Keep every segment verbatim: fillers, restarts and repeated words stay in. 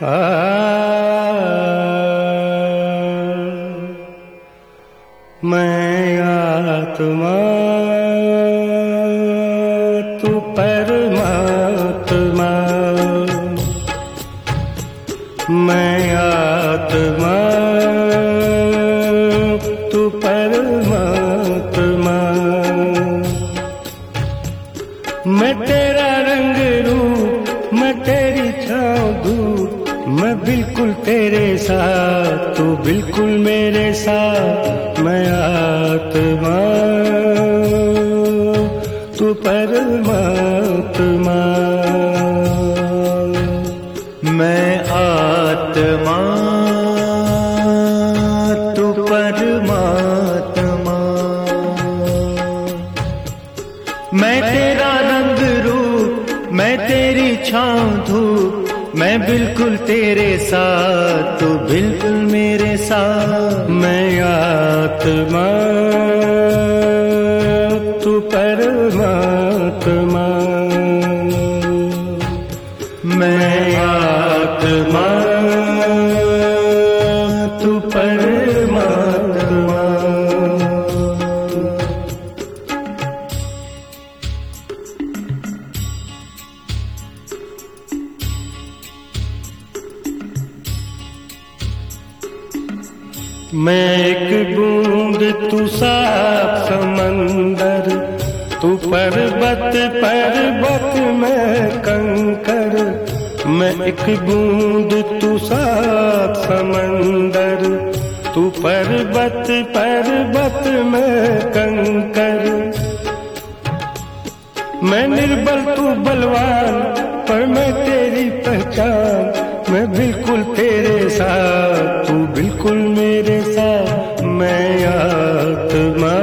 आ, मैं आत्मा तू परमात्मा, मैं आत्मा तू परमात्मा। मैं तेरा रंग रूप, मैं तेरी छाँव धूप, मैं बिल्कुल तेरे साथ, तू बिल्कुल मेरे साथ। मैं आत्मा तू परमात्मा, मैं आत्मा तू परमात्मा। मैं तेरा रंग रूप, मैं तेरी छाँव धूप, मैं बिल्कुल तेरे साथ, तू बिल्कुल मेरे साथ। मैं आत्मा तू परमात्मा, मैं आत्मा तू परमात्मा। मैं एक बूंद तू साफ समंदर, तू पर्वत पर्वत मैं कंकर। मैं एक बूंद तू साफ समंदर, तू पर्वत पर्वत मैं कंकर। मैं निर्बल तू बलवान, पर मैं तेरी पहचान। मैं बिल्कुल तेरे साथ, तू बिल्कुल मेरे साथ। मैं आत्मा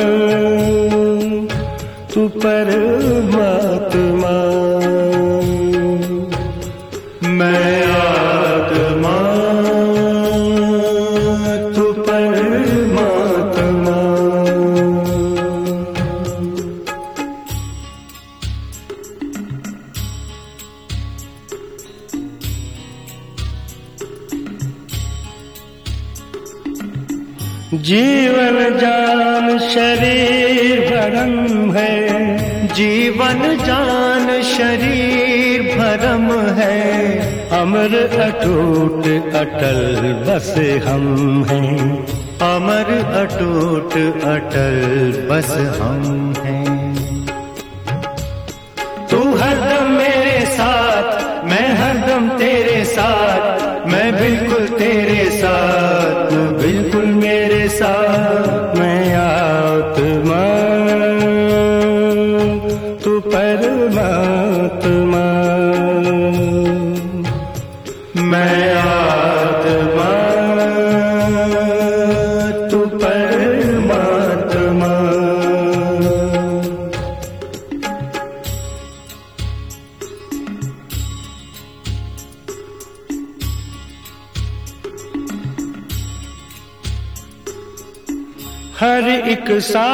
तू परमात्मा, मैं आत्मा तू परमात्मा। जीवन जान शरीर भरम है, जीवन जान शरीर भरम है। अमर अटूट अटल बस हम हैं, अमर अटूट अटल बस हम हैं। तू हरदम मेरे साथ, मैं हरदम तेरे साथ। मैं बिल्कुल तेरे साथ, तू बिल्कुल मेरे साथ। मैं आत्मा तू परमात्मा, मैं आत्मा तू परमात्मा। हर एक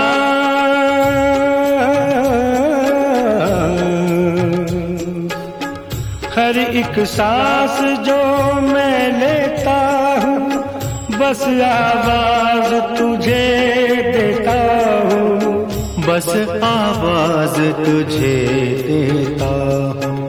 सांस, हर एक सांस जो मैं लेता हूँ, बस आवाज तुझे देता हूँ, बस आवाज तुझे देता हूँ।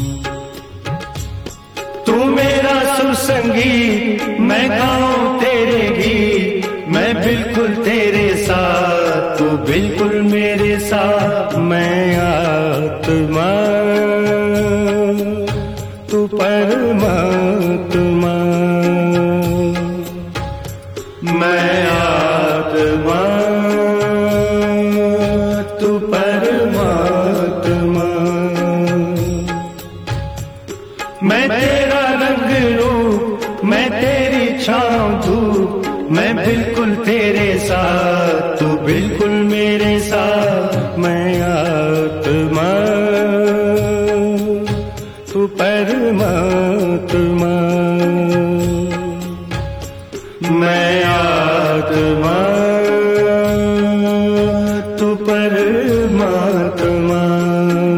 तू मेरा सुरसंगीत, मैं गाऊं तेरे गीत। मैं बिल्कुल तेरे साथ, तू बिल्कुल मेरे साथ। मैं आत्मा तू परमात्मा, मैं आत्मा तू परमात्मा। मैं तेरा रंग रूप, मैं तेरी छाँव धूप, मैं बिल्कुल तेरे साथ, तू बिल्कुल मेरे साथ। मैं आत्मा तू परमात्मा, मैं आत्मा तू परमात्मा।